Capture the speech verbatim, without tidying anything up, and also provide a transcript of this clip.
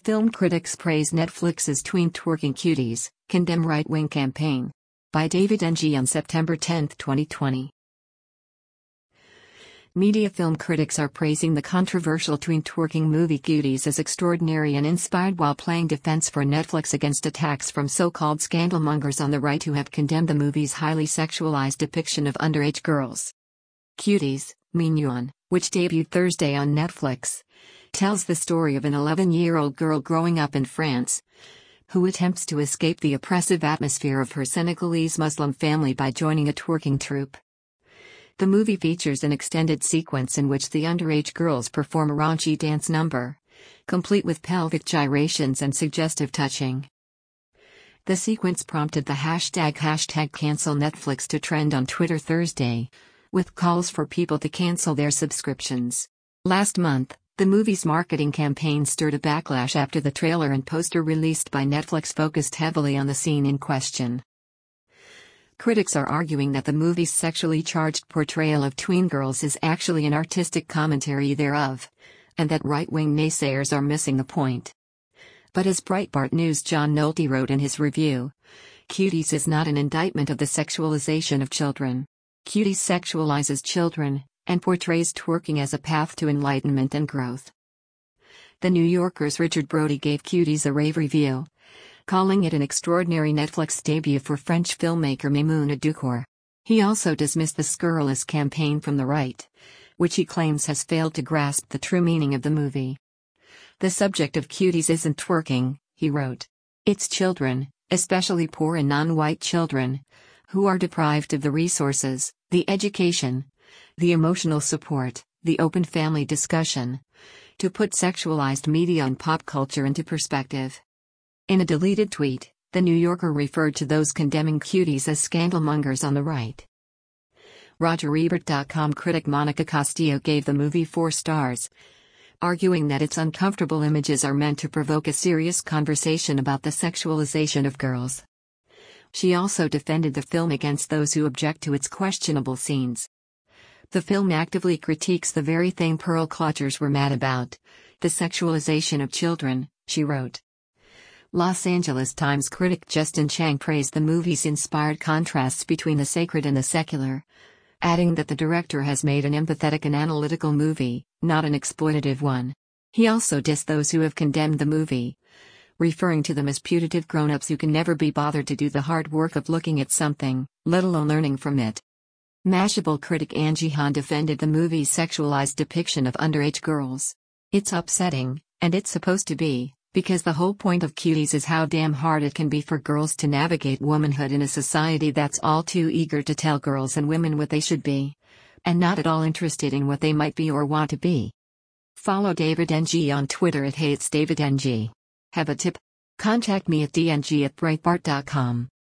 Film critics praise Netflix's tween twerking cuties, condemn right-wing campaign. By David N G on September tenth, twenty twenty. Media film critics are praising the controversial tween twerking movie Cuties as extraordinary and inspired, while playing defense for Netflix against attacks from so-called scandalmongers on the right who have condemned the movie's highly sexualized depiction of underage girls. Cuties, Mignon, which debuted Thursday on Netflix, tells the story of an eleven-year-old girl growing up in France, who attempts to escape the oppressive atmosphere of her Senegalese Muslim family by joining a twerking troupe. The movie features an extended sequence in which the underage girls perform a raunchy dance number, complete with pelvic gyrations and suggestive touching. The sequence prompted the hashtag hashtag cancel Netflix to trend on Twitter Thursday, with calls for people to cancel their subscriptions. Last month, the movie's marketing campaign stirred a backlash after the trailer and poster released by Netflix focused heavily on the scene in question. Critics are arguing that the movie's sexually charged portrayal of tween girls is actually an artistic commentary thereof, and that right-wing naysayers are missing the point. But as Breitbart News' John Nolte wrote in his review, Cuties is not an indictment of the sexualization of children. Cuties sexualizes children, and portrays twerking as a path to enlightenment and growth. The New Yorker's Richard Brody gave Cuties a rave review, calling it an extraordinary Netflix debut for French filmmaker Maimouna Doucoure. He also dismissed the scurrilous campaign from the right, which he claims has failed to grasp the true meaning of the movie. The subject of Cuties isn't twerking, he wrote. It's children, especially poor and non-white children, who are deprived of the resources, the education, the emotional support, the open family discussion, to put sexualized media and pop culture into perspective. In a deleted tweet, The New Yorker referred to those condemning Cuties as scandalmongers on the right. Roger Ebert dot com critic Monica Castillo gave the movie four stars, arguing that its uncomfortable images are meant to provoke a serious conversation about the sexualization of girls. She also defended the film against those who object to its questionable scenes. The film actively critiques the very thing pearl clutchers were mad about, the sexualization of children, she wrote. Los Angeles Times critic Justin Chang praised the movie's inspired contrasts between the sacred and the secular, adding that the director has made an empathetic and analytical movie, not an exploitative one. He also dissed those who have condemned the movie, referring to them as putative grown-ups who can never be bothered to do the hard work of looking at something, let alone learning from it. Mashable critic Angie Han defended the movie's sexualized depiction of underage girls. It's upsetting, and it's supposed to be, because the whole point of Cuties is how damn hard it can be for girls to navigate womanhood in a society that's all too eager to tell girls and women what they should be, and not at all interested in what they might be or want to be. Follow David N G on Twitter at HatesDavidNG. Have a tip? Contact me at d n g at breitbart dot com.